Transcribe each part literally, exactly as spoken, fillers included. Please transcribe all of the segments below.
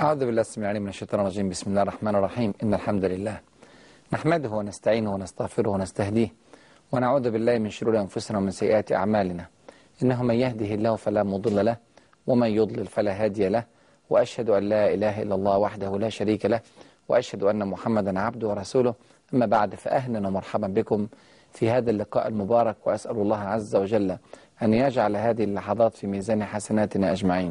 أعوذ بالله السميع العليم من الشيطان الرجيم. بسم الله الرحمن الرحيم. إن الحمد لله نحمده ونستعينه ونستغفره ونستهديه ونعوذ بالله من شرور أنفسنا ومن سيئات أعمالنا. إنه من يهده الله فلا مضل له ومن يضلل فلا هادي له، وأشهد أن لا إله إلا الله وحده لا شريك له، وأشهد أن محمدا عبده ورسوله. أما بعد، فأهلا ومرحبا بكم في هذا اللقاء المبارك، وأسأل الله عز وجل أن يجعل هذه اللحظات في ميزان حسناتنا أجمعين.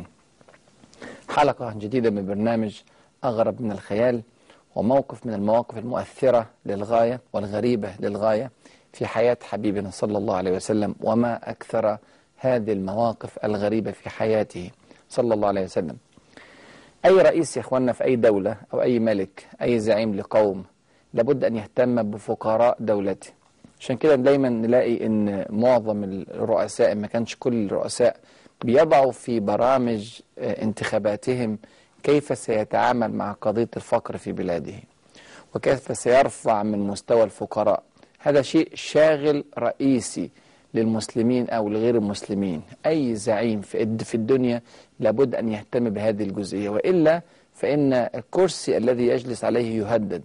حلقة جديدة من برنامج أغرب من الخيال، وموقف من المواقف المؤثرة للغاية والغريبة للغاية في حياة حبيبنا صلى الله عليه وسلم، وما أكثر هذه المواقف الغريبة في حياته صلى الله عليه وسلم. أي رئيس يا إخواننا في أي دولة أو أي ملك، أي زعيم لقوم، لابد أن يهتم بفقراء دولته. عشان كده دايما نلاقي أن معظم الرؤساء، ما كانش كل الرؤساء، بيضعوا في برامج انتخاباتهم كيف سيتعامل مع قضية الفقر في بلاده، وكيف سيرفع من مستوى الفقراء. هذا شيء شاغل رئيسي للمسلمين أو لغير المسلمين. أي زعيم في الدنيا لابد أن يهتم بهذه الجزئية، وإلا فإن الكرسي الذي يجلس عليه يهدد.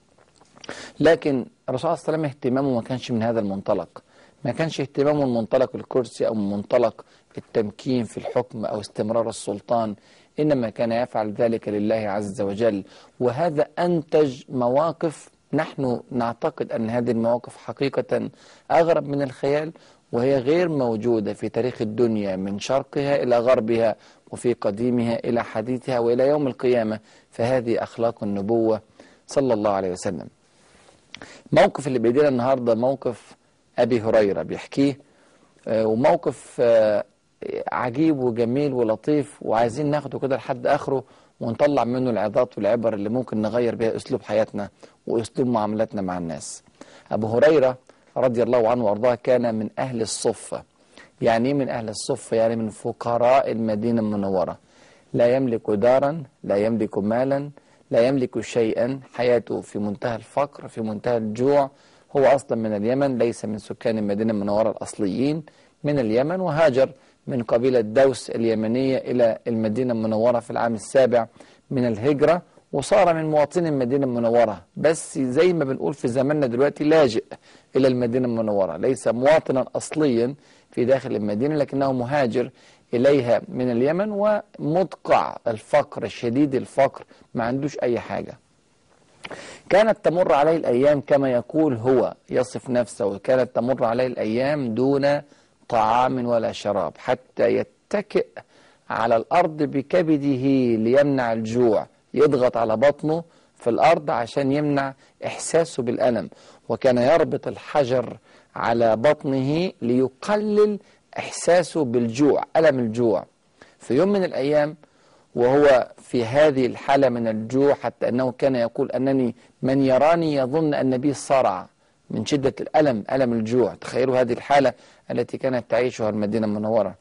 لكن الرسول صلى الله عليه وسلم اهتمامه ما كانش من هذا المنطلق، ما كانش اهتمامه من منطلق الكرسي أو من منطلق التمكين في الحكم أو استمرار السلطان، إنما كان يفعل ذلك لله عز وجل. وهذا أنتج مواقف نحن نعتقد أن هذه المواقف حقيقة أغرب من الخيال، وهي غير موجودة في تاريخ الدنيا من شرقها إلى غربها، وفي قديمها إلى حديثها وإلى يوم القيامة. فهذه أخلاق النبوة صلى الله عليه وسلم. موقف اللي بيدينا النهاردة موقف أبي هريرة بيحكيه، وموقف عجيب وجميل ولطيف، وعايزين ناخده كده لحد آخره ونطلع منه العظات والعبر اللي ممكن نغير بها أسلوب حياتنا وأسلوب معاملتنا مع الناس. أبو هريرة رضي الله عنه وأرضاه كان من أهل الصفة. يعني إيه من أهل الصفة؟ يعني من فقراء المدينة المنورة. لا يملك دارا، لا يملك مالا، لا يملك شيئا، حياته في منتهى الفقر، في منتهى الجوع. هو أصلا من اليمن، ليس من سكان المدينة المنورة الأصليين، من اليمن، وهاجر من قبيلة دوس اليمنية إلى المدينة المنورة في العام السابع من الهجرة، وصار من مواطني المدينة المنورة، بس زي ما بنقول في زماننا دلوقتي لاجئ إلى المدينة المنورة، ليس مواطنا أصليا في داخل المدينة، لكنه مهاجر إليها من اليمن، ومدقع الفقر، شديد الفقر، ما عندوش أي حاجة. كانت تمر عليه الأيام كما يقول هو يصف نفسه، وكانت تمر عليه الأيام دون طعام ولا شراب، حتى يتكئ على الأرض بكبده ليمنع الجوع، يضغط على بطنه في الأرض عشان يمنع إحساسه بالألم، وكان يربط الحجر على بطنه ليقلل إحساسه بالجوع، ألم الجوع. في يوم من الأيام وهو في هذه الحالة من الجوع، حتى أنه كان يقول أنني من يراني يظن أن بي صرع من شدة الألم، ألم الجوع. تخيلوا هذه الحالة التي كانت تعيشها المدينة المنورة.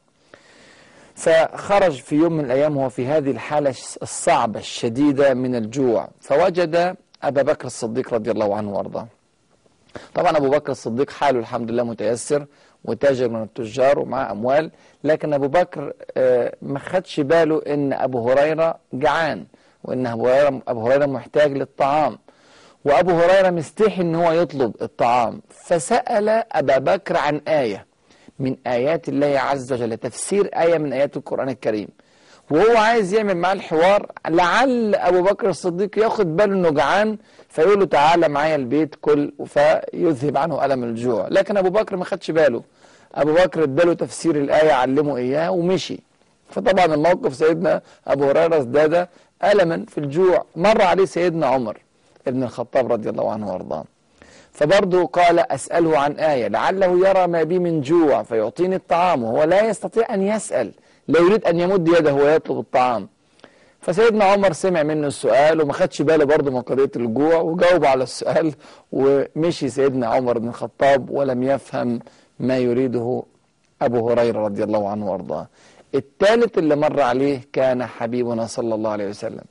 فخرج في يوم من الأيام وهو في هذه الحالة الصعبة الشديدة من الجوع، فوجد أبا بكر الصديق رضي الله عنه وارضاه. طبعا أبو بكر الصديق حاله الحمد لله متيسر، وتاجر من التجار ومعه أموال، لكن أبو بكر ما خدش باله إن أبو هريرة جعان، وإن أبو هريرة, أبو هريرة محتاج للطعام، وأبو هريرة مستحي إن هو يطلب الطعام. فسأل أبا بكر عن آية من آيات الله عز وجل، تفسير آية من آيات القرآن الكريم، وهو عايز يعمل معاه الحوار، لعل أبو بكر الصديق ياخد باله إنه جعان، فيقول له تعالى معايا البيت كل، فيذهب عنه ألم الجوع. لكن أبو بكر ما خدش باله، أبو بكر اداله تفسير الآية، علمه إياها ومشي. فطبعا الموقف سيدنا أبو هريرة ازداد ألما في الجوع. مر عليه سيدنا عمر ابن الخطاب رضي الله عنه وارضاه، فبرضه قال أسأله عن آية لعله يرى ما بي من جوع فيعطيني الطعام، وهو لا يستطيع أن يسأل، لا يريد أن يمد يده ويطلب الطعام. فسيدنا عمر سمع منه السؤال وما خدش باله برضه من قضية الجوع، وجاوب على السؤال ومشي سيدنا عمر بن الخطاب، ولم يفهم ما يريده أبو هريرة رضي الله عنه وارضاه. الثالث اللي مر عليه كان حبيبنا صلى الله عليه وسلم.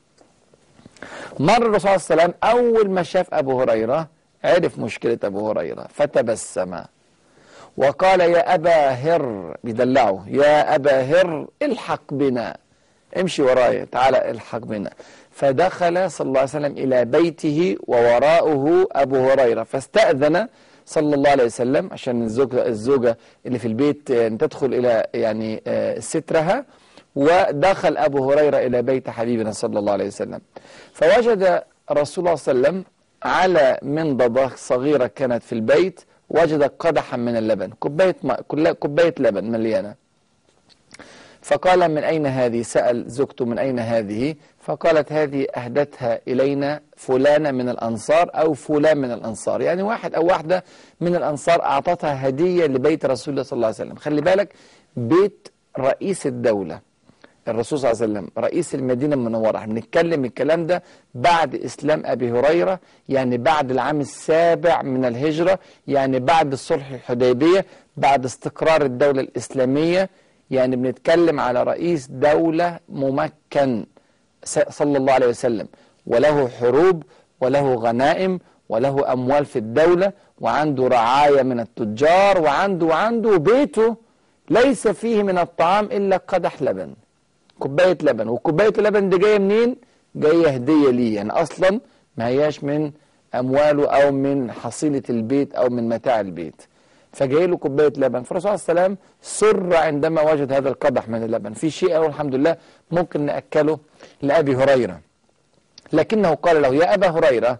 مر الرسول صلى الله عليه وسلم، أول ما شاف أبو هريرة عرف مشكلة أبو هريرة، فتبسم وقال يا أبا هر، بيدلعه، يا أبا هر الحق بنا، امشي ورايا، تعالى الحق بنا. فدخل صلى الله عليه وسلم إلى بيته ووراءه أبو هريرة، فاستأذن صلى الله عليه وسلم عشان الزوجة, الزوجة اللي في البيت تدخل إلى يعني سترها، ودخل أبو هريرة إلى بيت حبيبنا صلى الله عليه وسلم. فوجد رسول الله صلى الله عليه وسلم على منضدة صغيرة كانت في البيت، وجد قدحا من اللبن، كوباية كوباية لبن مليانة. فقال من أين هذه؟ سأل زوجته من أين هذه؟ فقالت هذه أهدتها إلينا فلانة من الأنصار أو فلان من الأنصار، يعني واحد أو واحدة من الأنصار أعطتها هدية لبيت رسول الله صلى الله عليه وسلم. خلي بالك، بيت رئيس الدولة الرسول صلى الله عليه وسلم رئيس المدينة المنورة، بنتكلم الكلام ده بعد إسلام أبي هريرة، يعني بعد العام السابع من الهجرة، يعني بعد الصلح الحديبية، بعد استقرار الدولة الإسلامية، يعني بنتكلم على رئيس دولة ممكن صلى الله عليه وسلم، وله حروب وله غنائم وله أموال في الدولة، وعنده رعاية من التجار، وعنده وعنده بيته ليس فيه من الطعام إلا قدح لبن، كوباية لبن. وكوباية اللبن دي جاية منين؟ جاية هدية ليه، يعني أصلا ما هياش من أمواله أو من حصيلة البيت أو من متاع البيت، فجاي له كوباية لبن. فالرسول صلى الله عليه وسلم سر عندما وجد هذا القدح من اللبن. في شيء أو الحمد لله ممكن نأكله لأبي هريرة، لكنه قال له يا أبا هريرة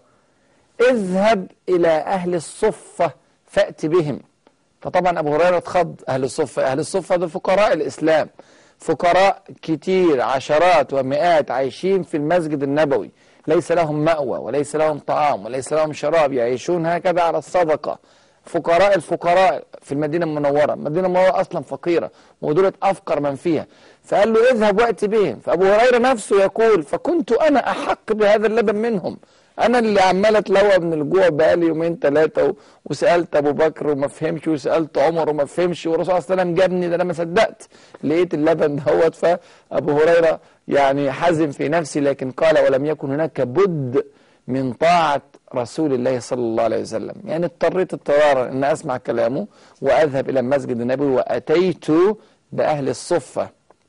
اذهب إلى أهل الصفة فأت بهم. فطبعا أبو هريرة اتخض. أهل الصفة أهل الصفة دول فقراء الإسلام، فقراء كتير عشرات ومئات عايشين في المسجد النبوي، ليس لهم مأوى وليس لهم طعام وليس لهم شراب، يعيشون هكذا على الصدقة. فقراء الفقراء في المدينة المنورة، المدينة المنورة أصلا فقيرة ودولة أفقر من فيها. فقال له اذهب وأت بهم. فأبو هريرة نفسه يقول فكنت أنا أحق بهذا اللبن منهم، أنا اللي عمال أتلوى من الجوع بقالي يومين ثلاثة، وسألت أبو بكر وما فهمش، وسألت عمر وما فهمش، والرسول صلى الله عليه وسلم جابني، ده أنا ما صدقت لقيت اللبن دوت. فأبو هريرة يعني حزن في نفسي، لكن قال ولم يكن هناك بد من طاعة رسول الله صلى الله عليه وسلم، يعني اضطريت اضطرارا أن أسمع كلامه وأذهب إلى المسجد النبوي وأتيت بأهل الصفة.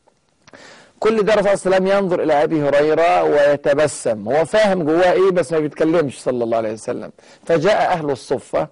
كل ده الرسول صلى الله عليه وسلم ينظر إلى أبي هريرة ويتبسم، هو فاهم جواه إيه بس ما بيتكلمش صلى الله عليه وسلم. فجاء أهل الصفة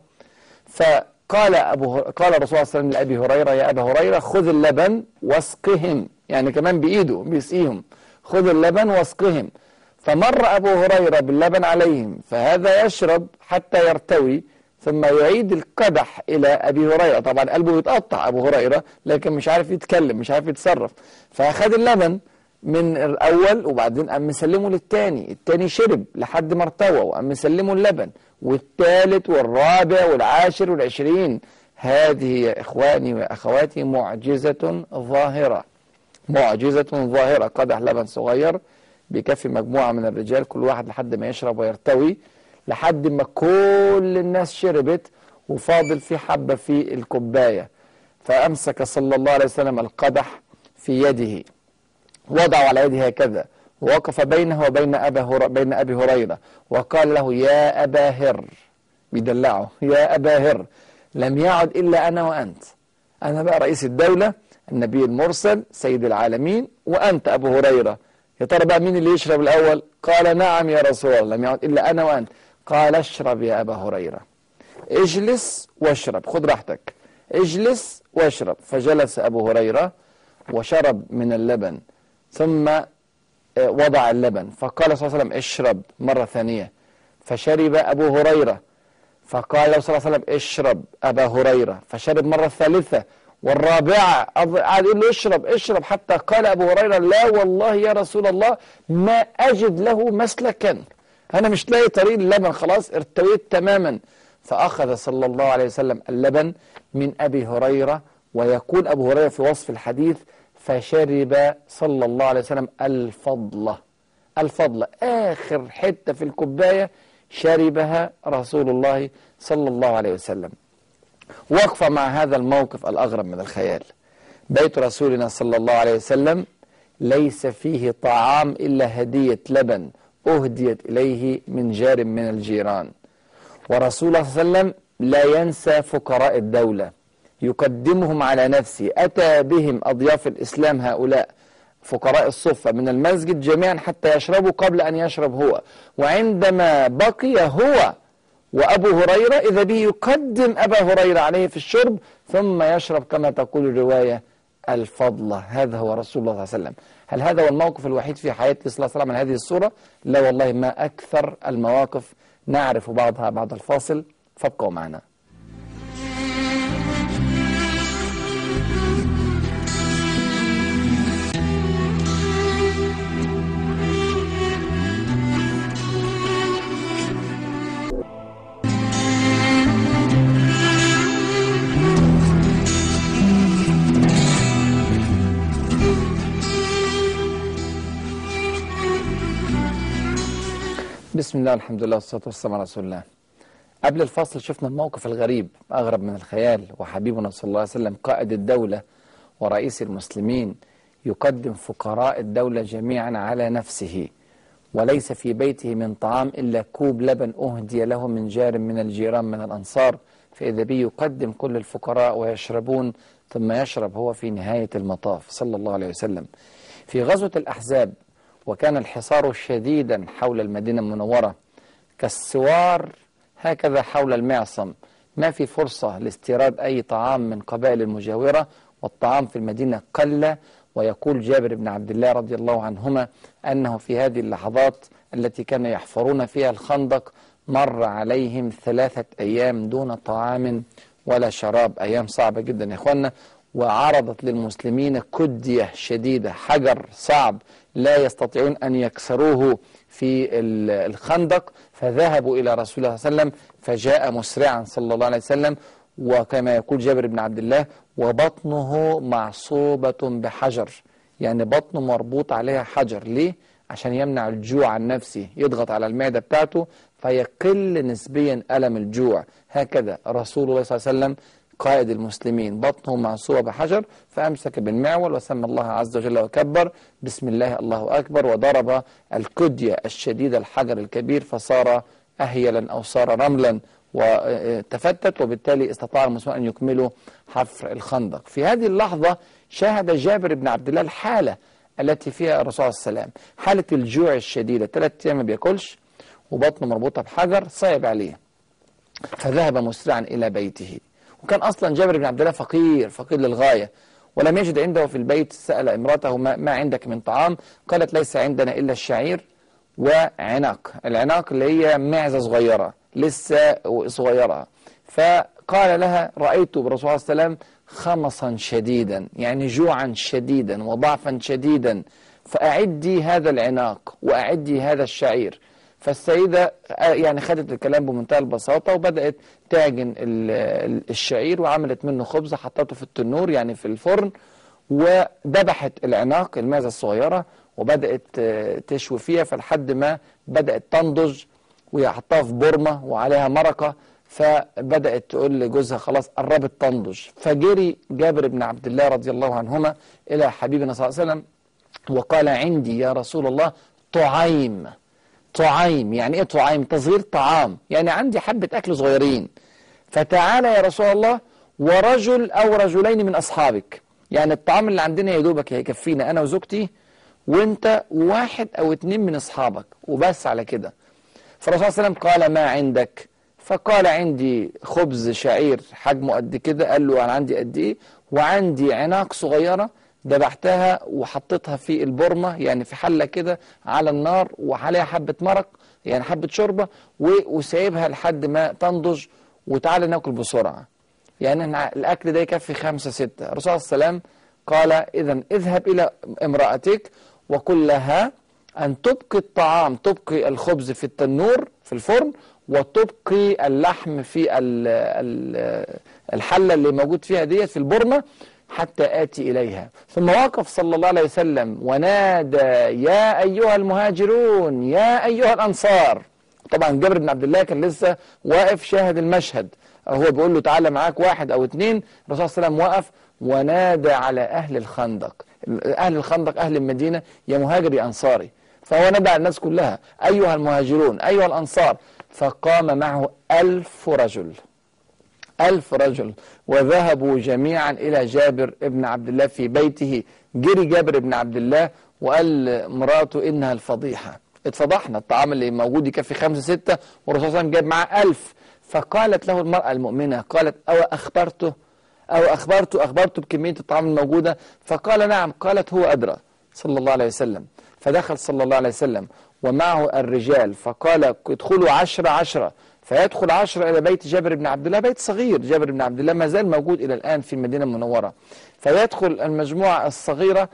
فقال أبو قال الرسول صلى الله عليه وسلم لأبي هريرة يا أبا هريرة خذ اللبن واسقهم، يعني كمان بإيده بيسقيهم، خذ اللبن واسقهم. فمر أبو هريرة باللبن عليهم، فهذا يشرب حتى يرتوي ثم يعيد القدح إلى أبي هريرة. طبعا قلبه يتقطع أبو هريرة، لكن مش عارف يتكلم مش عارف يتصرف. فأخذ اللبن من الأول وبعدين قام مسلمه للتاني، التاني شرب لحد ما ارتوى وقام مسلمه اللبن، والثالث والرابع والعاشر والعشرين. هذه يا إخواني وأخواتي معجزة ظاهرة، معجزة ظاهرة. قدح لبن صغير بيكفي مجموعة من الرجال كل واحد لحد ما يشرب ويرتوي، لحد ما كل الناس شربت وفاضل في حبة في الكوباية. فأمسك صلى الله عليه وسلم القدح في يده، وضعه على يده هكذا، ووقف بينه وبين أبي هر... بين أبي هريرة وقال له يا أبا هر، بيدلعه يا أبا هر لم يعد إلا أنا وأنت، أنا بقى رئيس الدولة النبي المرسل سيد العالمين وأنت أبو هريرة، يا ترى بقى مين اللي يشرب الأول؟ قال نعم يا رسول الله لم يعد إلا أنا وأنت. قال اشرب يا أبا هريرة، اجلس واشرب، خذ راحتك، اجلس واشرب. فجلس أبو هريرة وشرب من اللبن ثم وضع اللبن. فقال صلى الله عليه وسلم اشرب مرة ثانية، فشرب أبو هريرة. فقال له صلى الله عليه وسلم اشرب أبا هريرة، فشرب مرة ثالثة والرابعة، قعد يقول له اشرب اشرب، حتى قال أبو هريرة لا والله يا رسول الله ما أجد له مسلكا، أنا مش لاقي طريق اللبن، خلاص ارتويت تماما. فأخذ صلى الله عليه وسلم اللبن من أبي هريرة، ويقول أبو هريرة في وصف الحديث فشرب صلى الله عليه وسلم الفضلة، الفضلة آخر حتة في الكوباية شربها رسول الله صلى الله عليه وسلم. وقف مع هذا الموقف الأغرب من الخيال. بيت رسولنا صلى الله عليه وسلم ليس فيه طعام إلا هدية لبن أهديت إليه من جار من الجيران، ورسول الله صلى الله عليه وسلم لا ينسى فقراء الدولة، يقدمهم على نفسه. أتى بهم أضياف الإسلام هؤلاء فقراء الصفة من المسجد جميعا حتى يشربوا قبل أن يشرب هو. وعندما بقي هو وأبو هريرة إذا به يقدم أبا هريرة عليه في الشرب ثم يشرب كما تقول الرواية الفضلة. هذا هو رسول الله صلى الله عليه وسلم. هل هذا هو الموقف الوحيد في حياته صلى الله عليه وسلم من هذه الصورة؟ لا والله، ما أكثر المواقف. نعرف بعضها بعد الفاصل، فابقوا معنا. بسم الله والحمد لله والصلاة والسلام على رسول الله. قبل الفاصل شفنا الموقف الغريب أغرب من الخيال، وحبيبنا صلى الله عليه وسلم قائد الدولة ورئيس المسلمين يقدم فقراء الدولة جميعا على نفسه، وليس في بيته من طعام إلا كوب لبن أهدي له من جار من الجيران من الأنصار، فإذا به يقدم كل الفقراء ويشربون ثم يشرب هو في نهاية المطاف صلى الله عليه وسلم. في غزوة الأحزاب وكان الحصار شديدا حول المدينة المنورة كالسوار هكذا حول المعصم، ما في فرصة لاستيراد أي طعام من قبائل المجاورة، والطعام في المدينة قل. ويقول جابر بن عبد الله رضي الله عنهما أنه في هذه اللحظات التي كانوا يحفرون فيها الخندق مر عليهم ثلاثة أيام دون طعام ولا شراب، أيام صعبة جدا يا إخوانا. وعرضت للمسلمين كدية شديدة، حجر صعب لا يستطيعون أن يكسروه في الخندق، فذهبوا إلى رسول الله صلى الله عليه وسلم فجاء مسرعا صلى الله عليه وسلم، وكما يقول جابر بن عبد الله وبطنه معصوبة بحجر، يعني بطنه مربوط عليها حجر. ليه؟ عشان يمنع الجوع النفسي، يضغط على المعدة بتاعته فيقل نسبيا ألم الجوع. هكذا رسول الله صلى الله عليه وسلم قائد المسلمين بطنه معصوبة بحجر، فأمسك بالمعول وسمى الله عز وجل وكبر بسم الله الله أكبر، وضرب الكدية الشديدة الحجر الكبير فصار أهيلا أو صار رملا وتفتت، وبالتالي استطاع المسلمون أن يكملوا حفر الخندق. في هذه اللحظة شاهد جابر بن عبد الله الحالة التي فيها الرسول صلى الله عليه وسلم، حالة الجوع الشديدة، ثلاث أيام ما بياكلش وبطنه مربوطة بحجر، صعب عليه فذهب مسرعا إلى بيته. وكان أصلا جابر بن عبد الله فقير فقير للغاية، ولم يجد عنده في البيت. سأل امرأته ما, ما عندك من طعام؟ قالت ليس عندنا إلا الشعير وعناق. العناق اللي هي معزة صغيرة لسه صغيرة. فقال لها رأيت برسول الله صلى الله عليه وسلم خمصا شديدا، يعني جوعا شديدا وضعفا شديدا، فأعدي هذا العناق وأعدي هذا الشعير. فالسيدة يعني خدت الكلام بمنتهى البساطة وبدأت تعجن الشعير وعملت منه خبزة، حطته في التنور يعني في الفرن، وذبحت العناق المعزة الصغيرة وبدأت تشوي فيها فلحد ما بدأت تنضج، وحطها في برمة وعليها مرقة، فبدأت تقول لجوزها خلاص قربت تنضج. فجري جابر بن عبد الله رضي الله عنهما إلى حبيبنا صلى الله عليه وسلم وقال عندي يا رسول الله طعيم. طعيم يعني ايه طعيم؟ تصغير طعام، يعني عندي حبة أكل صغيرين، فتعالى يا رسول الله ورجل أو رجلين من أصحابك، يعني الطعام اللي عندنا يا دوبك هيكفينا أنا وزوجتي وانت واحد أو اتنين من أصحابك وبس على كده. فالرسول صلى الله عليه وسلم قال ما عندك؟ فقال عندي خبز شعير حجمه قد كده. قال له أنا عندي قد إيه؟ وعندي عناق صغيرة ذبحتها وحطيتها في البرمة، يعني في حلة كده على النار وعليها حبة مرق يعني حبة شوربة، وسايبها لحد ما تنضج، وتعالى ناكل بسرعة، يعني الأكل ده يكفي خمسة ستة. الرسول صلى الله عليه وسلم قال إذن اذهب إلى امرأتك وقل لها أن تبقي الطعام، تبقي الخبز في التنور في الفرن، وتبقي اللحم في الحلة اللي موجود فيها ديت في البرمة حتى آتي إليها. ثم وقف صلى الله عليه وسلم ونادى يا أيها المهاجرون يا أيها الأنصار. طبعا جابر بن عبد الله كان لسه واقف شاهد المشهد، هو بيقول له تعالى معاك واحد أو اتنين. الرسول صلى الله عليه وسلم وقف ونادى على أهل الخندق، أهل الخندق أهل المدينة، يا مهاجر يا أنصاري. فهو ندى على الناس كلها أيها المهاجرون أيها الأنصار. فقام معه ألف رجل ألف رجل وذهبوا جميعا إلى جابر بن عبد الله في بيته جري جابر بن عبد الله وقال لمراته إنها الفضيحة، اتفضحنا، الطعام اللي موجود يكفي خمسة ستة والرسول صلى الله عليه وسلم جاب معاه ألف. فقالت له المرأة المؤمنة، قالت أو أخبرته أو أخبرته أخبرته بكمية الطعام الموجودة؟ فقال نعم. قالت هو أدرى صلى الله عليه وسلم. فدخل صلى الله عليه وسلم ومعه الرجال، فقال ادخلوا عشرة عشرة، فيدخل عشرة إلى بيت جابر بن عبد الله، بيت صغير، جابر بن عبد الله ما زال موجود إلى الآن في المدينة المنورة. فيدخل المجموعة الصغيرة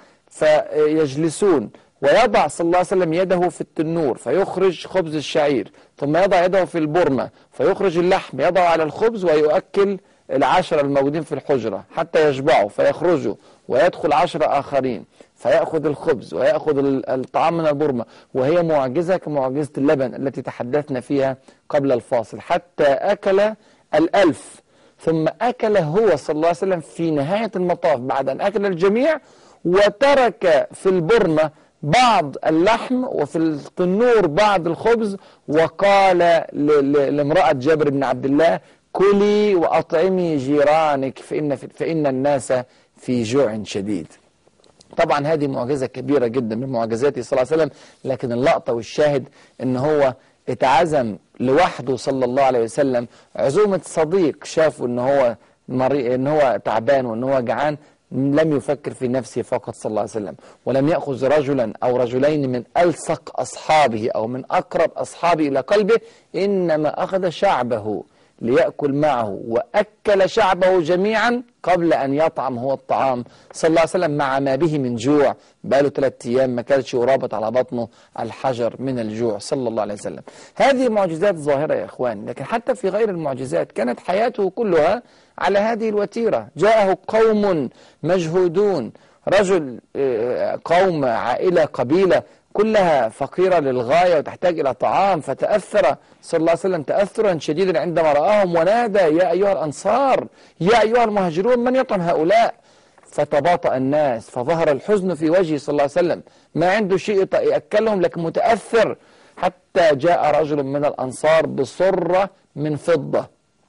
فيجلسون، ويضع صلى الله عليه وسلم يده في التنور فيخرج خبز الشعير، ثم يضع يده في البرمة فيخرج اللحم، يضع على الخبز ويؤكل العشرة الموجودين في الحجرة حتى يشبعوا فيخرجوا، ويدخل عشرة آخرين فيأخذ الخبز ويأخذ الطعام من البرمة. وهي معجزة كمعجزة اللبن التي تحدثنا فيها قبل الفاصل، حتى أكل الألف. ثم أكل هو صلى الله عليه وسلم في نهاية المطاف بعد أن أكل الجميع، وترك في البرمة بعض اللحم وفي التنور بعض الخبز، وقال لامرأة جابر بن عبد الله كلي وأطعمي جيرانك فإن, فإن الناس في جوع شديد. طبعا هذه معجزة كبيرة جدا من معجزاته صلى الله عليه وسلم، لكن اللقطة والشاهد ان هو اتعزم لوحده صلى الله عليه وسلم عزومة صديق، شافوا ان هو مريء، ان هو تعبان وان هو جعان، لم يفكر في نفسه فقط صلى الله عليه وسلم، ولم يأخذ رجلا أو رجلين من ألصق أصحابه أو من أقرب أصحابه إلى قلبه، إنما أخذ شعبه ليأكل معه، وأكل شعبه جميعا قبل أن يطعم هو الطعام صلى الله عليه وسلم، مع ما به من جوع، بقاله ثلاثة أيام ما كانش ورابط على بطنه الحجر من الجوع صلى الله عليه وسلم. هذه معجزات ظاهرة يا إخوان، لكن حتى في غير المعجزات كانت حياته كلها على هذه الوتيرة. جاءه قوم مجهودون، رجل قوم عائلة قبيلة كلها فقيرة للغاية وتحتاج إلى طعام، فتأثر صلى الله عليه وسلم تأثرا شديدا عندما رآهم، ونادى يا أيها الأنصار يا أيها المهاجرون من يطعم هؤلاء؟ فتباطأ الناس، فظهر الحزن في وجهه صلى الله عليه وسلم، ما عنده شيء يأكلهم لكن متأثر، حتى جاء رجل من الأنصار بصرة من فضة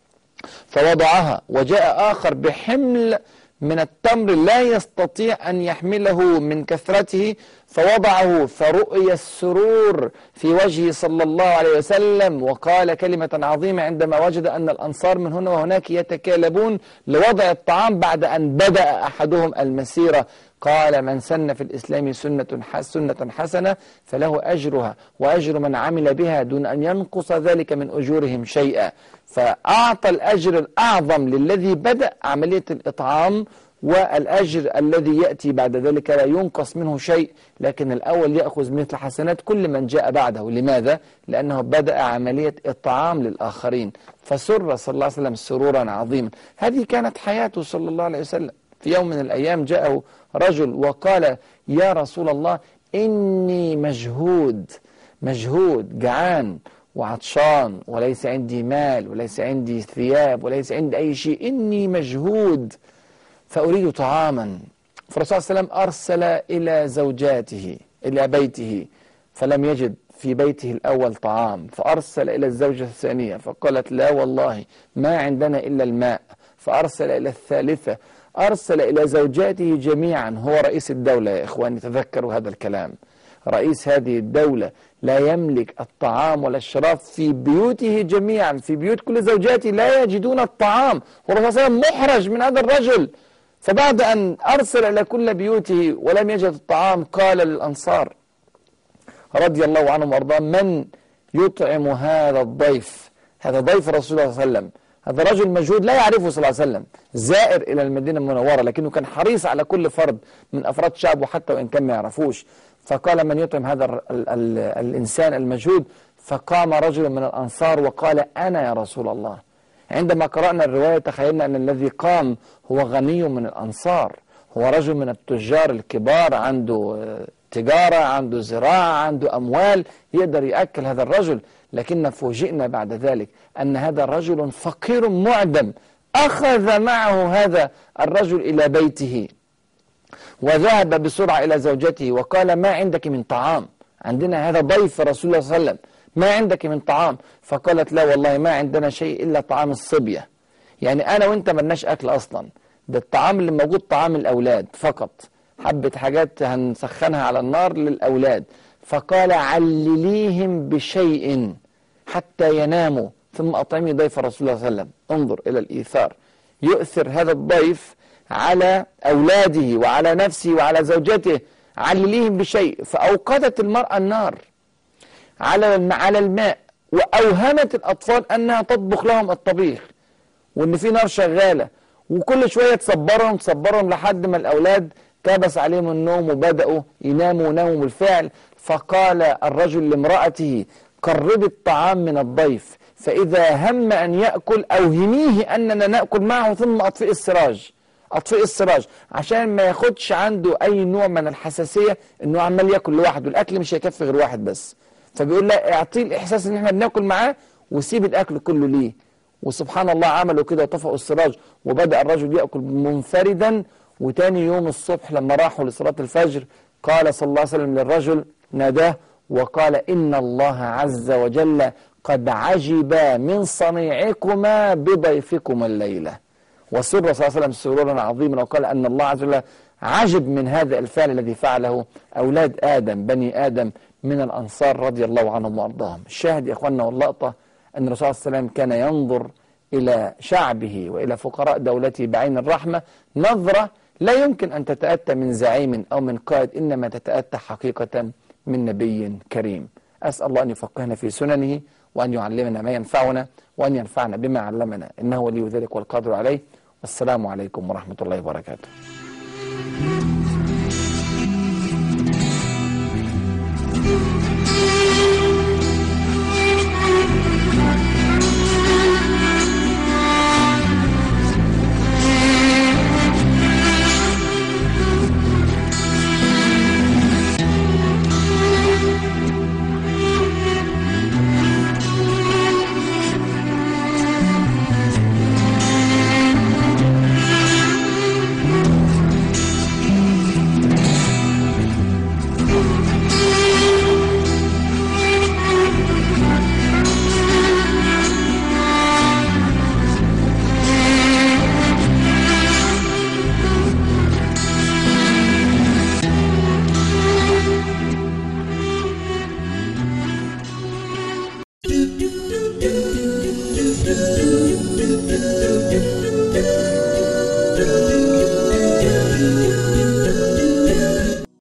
فوضعها، وجاء آخر بحمل من التمر لا يستطيع أن يحمله من كثرته فوضعه، فرؤي السرور في وجهه صلى الله عليه وسلم، وقال كلمة عظيمة عندما وجد أن الأنصار من هنا وهناك يتكالبون لوضع الطعام بعد أن بدأ أحدهم المسيرة. قال من سن في الإسلام سنة سنة حسنة فله أجرها وأجر من عمل بها دون أن ينقص ذلك من أجورهم شيئا. فأعطى الأجر الأعظم للذي بدأ عملية الإطعام، والأجر الذي يأتي بعد ذلك لا ينقص منه شيء، لكن الأول يأخذ مثل حسنات كل من جاء بعده. لماذا؟ لأنه بدأ عملية إطعام للآخرين، فسر صلى الله عليه وسلم سرورا عظيما. هذه كانت حياته صلى الله عليه وسلم. في يوم من الأيام جاءه رجل وقال يا رسول الله إني مجهود مجهود جعان وعطشان، وليس عندي مال وليس عندي ثياب وليس عندي أي شيء، إني مجهود فأريد طعاما. فالرسول صلى الله عليه وسلم أرسل إلى زوجاته إلى بيته فلم يجد في بيته الأول طعام، فأرسل إلى الزوجة الثانية فقالت لا والله ما عندنا إلا الماء، فأرسل إلى الثالثة، أرسل إلى زوجاته جميعا. هو رئيس الدولة يا إخواني، تذكروا هذا الكلام، رئيس هذه الدولة لا يملك الطعام ولا الشراب في بيوته جميعا، في بيوت كل زوجاته لا يجدون الطعام، والرسول صلى الله عليه وسلم محرج من هذا الرجل. فبعد أن أرسل إلى كل بيوته ولم يجد الطعام قال للأنصار رضي الله عنهم وأرضاهم من يطعم هذا الضيف؟ هذا ضيف الرسول صلى الله عليه وسلم، هذا رجل مجهود لا يعرفه صلى الله عليه وسلم، زائر إلى المدينة المنورة، لكنه كان حريص على كل فرد من أفراد شعبه حتى وإن كان ما يعرفوش. فقال من يطعم هذا ال ال ال الإنسان المجهود؟ فقام رجل من الأنصار وقال أنا يا رسول الله. عندما قرأنا الرواية تخيلنا أن الذي قام هو غني من الأنصار، هو رجل من التجار الكبار، عنده تجارة، عنده زراعة، عنده أموال يقدر يأكل هذا الرجل. لكن فوجئنا بعد ذلك أن هذا الرجل فقير معدم. أخذ معه هذا الرجل إلى بيته وذهب بسرعة إلى زوجته وقال ما عندك من طعام؟ عندنا هذا ضيف رسول الله صلى الله عليه وسلم، ما عندك من طعام؟ فقالت لا والله ما عندنا شيء إلا طعام الصبية، يعني أنا وإنت ملناش أكل أصلا، ده الطعام اللي موجود طعام الأولاد فقط، حبة حاجات هنسخنها على النار للأولاد، فقال علليهم بشيء حتى يناموا ثم أطعمي ضيف رسول الله صلى الله عليه وسلم. انظر إلى الإيثار، يؤثر هذا الضيف على أولاده وعلى نفسه وعلى زوجته. علليهم بشيء، فأوقدت المرأة النار على على الماء، وأوهمت الأطفال أنها تطبخ لهم الطبيخ وإن في نار شغالة، وكل شوية تصبرهم تصبرهم لحد ما الأولاد كبس عليهم النوم وبدأوا يناموا وناموا بالفعل. فقال الرجل لامرأته قربي الطعام من الضيف، فإذا هم أن يأكل أوهميه أننا نأكل معه ثم أطفئ السراج. أطفئ السراج عشان ما ياخدش عنده أي نوع من الحساسية إنه عمال يأكل لوحده، الأكل مش هيكفي غير واحد بس. فبيقول لا، اعطيه الإحساس إن إحنا بناكل معاه وسيب الأكل كله ليه. وسبحان الله عملوا كده وطفئوا السراج، وبدأ الرجل يأكل منفردا. وتاني يوم الصبح لما راحوا لصلاة الفجر قال صلى الله عليه وسلم للرجل، ناداه وقال إن الله عز وجل قد عجب من صنيعكما بضيفكما الليلة. وسر صلى الله عليه وسلم سرورا عظيما، وقال أن الله عز وجل عجب من هذا الفعل الذي فعله أولاد آدم بني آدم من الأنصار رضي الله عنهم وأرضاهم. الشاهد يا إخواننا واللقطة أن الرسول صلى الله عليه وسلم كان ينظر إلى شعبه وإلى فقراء دولته بعين الرحمة، نظرة لا يمكن أن تتأتى من زعيم أو من قائد، إنما تتأتى حقيقة من نبي كريم. أسأل الله أن يفقهنا في سننه وأن يعلمنا ما ينفعنا وأن ينفعنا بما علمنا، إنه ولي ذلك والقادر عليه. والسلام عليكم ورحمة الله وبركاته. do do do do do do do do